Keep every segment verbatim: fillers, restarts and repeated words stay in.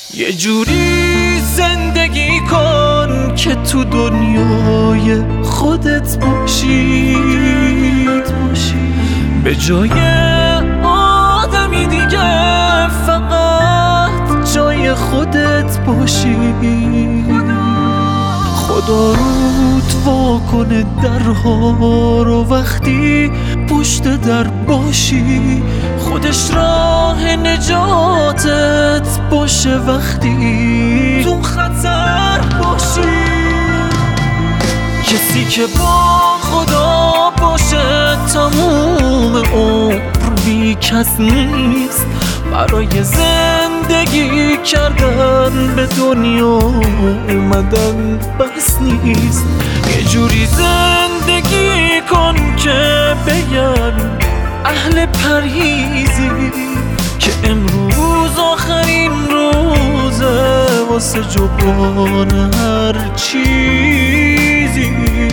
یه جوری زندگی کن که تو دنیای خودت باشی، به جای آدمی دیگه فقط جای خودت باشی. خدا رود وا کنه درها رو وقتی پشت در باشی، خودش راه نجاتت باشه وقتی تو خطر باشی. کسی که با خدا باشه تموم عمر بی کس نیست، برای زندگی کردن به دنیا اومدن بس نیست. یه جوری زندگی کن که بگن اهل پرهیزی، که امروز آخرین روزه واسه جبران هر چیزی.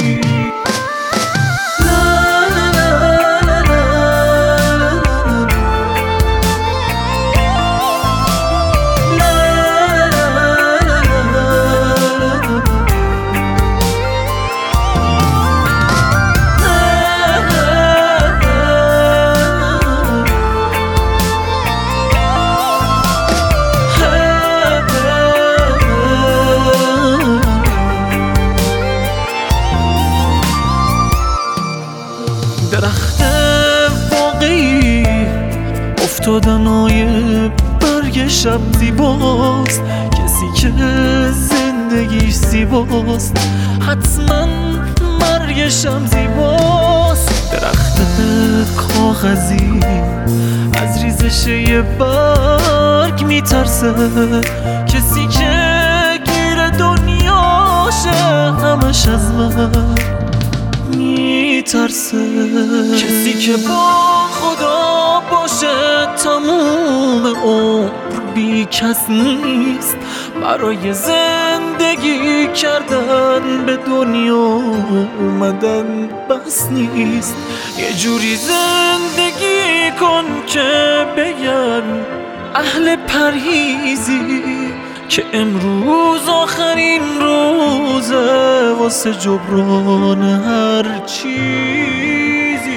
درخت واقعی افتادنهای برگ شب زیباست، کسی که زندگیش زیباست حتما مرگش هم زیباست. درخت کاغذی از ریزش یه برگ میترسه، کسی که گیر دنیاشه همش از من میترسه. کسی که با خدا باشه تموم عمر بی کس نیست، برای زندگی کردن به دنیا اومدن بس نیست. یه جوری زندگی کن که بگن اهل پرهیزی، که امروز آخرین روزه واسه جبران هر چیزی.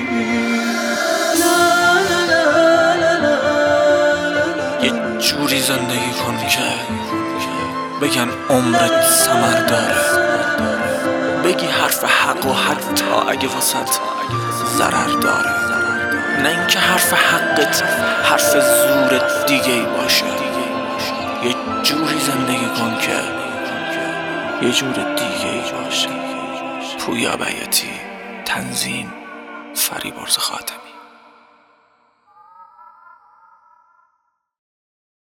یه جوری زندگی کن که بگن عمرت ثمر داره، بگی حرف حق و حتی اگه واسط ضرر داره، نه اینکه حرف حقت حرف زورت دیگه ای باشه. یه جوری زندگی کن که یه جور دیگه ای باشه. پویا بیاتی، تنظیم فریبرز خاتمی.